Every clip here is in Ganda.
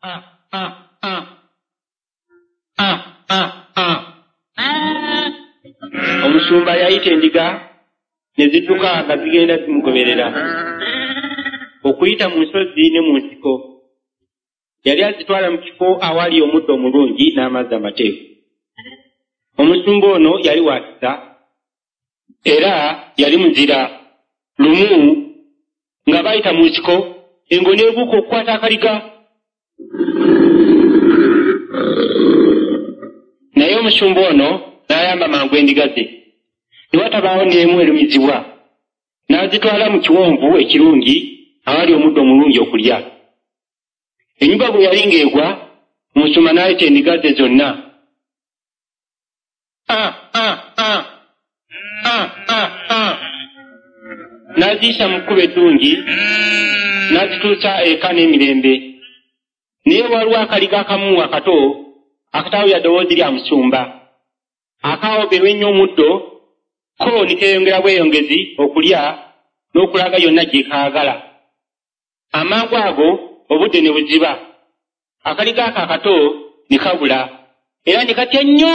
Omusumba yayita endiga ne zidduka nga zigenda zimugoberera okuyita mu nsozi ne mu nsiko. Yali azitwala mu kifo awali omuddo omulungi n'amazzi amateefu. Omusumba ono yali wakisa era yali muzira. Lumu nga bayita mu nsiko, engo n'ebuuka okukwata akaliga. Naye omusumba ono n'ayamba mangu endiga ze, ne watabaawo n'emu erumizibwa. N'azitwala mu kiwonvu ekirungi awali omuddo omulungi okulya. Ennyumba bwe yali ng'egwa, omusumba n'ayita endiga ze zonna. N'aziyisa mu kkubo eddungi, n'azituusa eka n'emirembe. Naye waliwo akaliga akamu akato akataawulira ddoboozi lya musumba. Akaawogerwa ennyo omuddo, ko ne keeyongera bweyongezi okulya n'okulaga yonna gye kaagala. Amangu ago obudde ne buziba. Akaliga ako akato ne kabula era ne katya nnyo.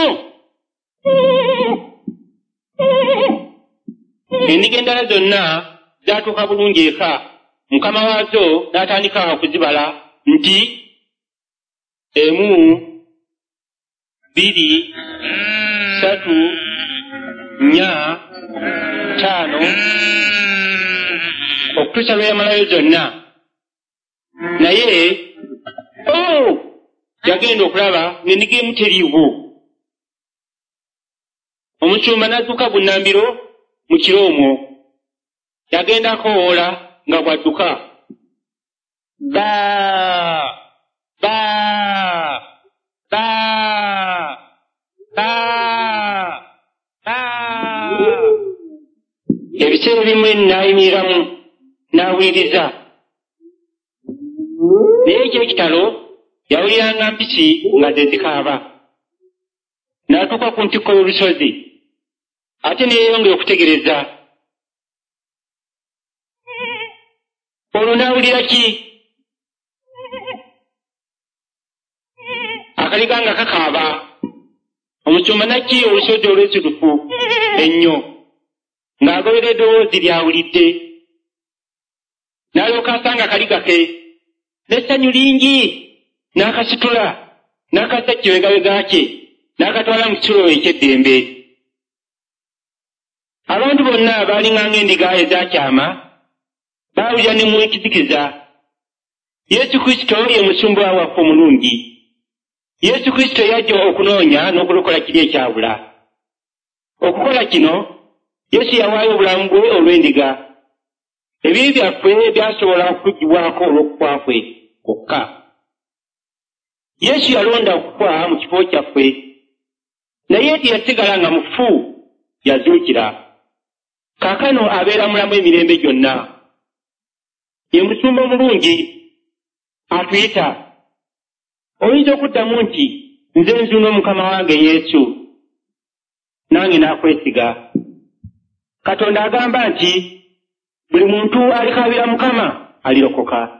Endiga endala zonna zaatuuka bulungi eka. Mukama waazo n'atandika okuzibala nti 1, 2, 3, 4, 5 okutuusa lwe yamalayo zonna. Naye yagenda okulaba ng'endiga emu teriiwo. Omusumba n'adduka bunnambiro mu kiro omwo. Yagenda akowoola nga bw'adduka. Ebiseera bimu n'ayimiriramu n'awuliriza. Naye eky'ekitalo yawuliranga mpisi nga ze zikaaba. N'atuuka ku ntikko y'olusozi, ate ne yeeyongera okutegereza. Olwo n'awulira ki? Akaliga nga kakaaba. Omusumba n'ajja olusozi olw'esitufu ennyo ng'agoberera eddoboozi ly'awulidde. N'alyoka asanga akaliga ke n'essanyu lingi, n'akasitula n'akassa ekibegabega kye n'akatwala mu kisulo eky'eddembe. Abantu bonna baalinganga endiga ezaakyama, baawulira ne mu ekizikiza. Yesu Kristo ye musumba waffe omulungi. Yesu Kristo yajja okunoonya n'okulokola kiri ekyabula. Okukola kino, Yesu yawaayo obulamu bwe olw'endiga. Ebibi byaffe byasobola okuggibwako olw'okufa kwe kwokka. Yesu yalonda okufa mu kifo kyaffe, naye teyasigala nga mufu, yazuukira. Kaakano abeera mulamu emirembe gyonna. Ye musumba omulungi atuyita. Oyinza okuddamu nti nze nzuuno Mukama wange Yesu, nange n'akwesiga. Katonda agamba nti buli muntu alikaabira Mukama alirokoka.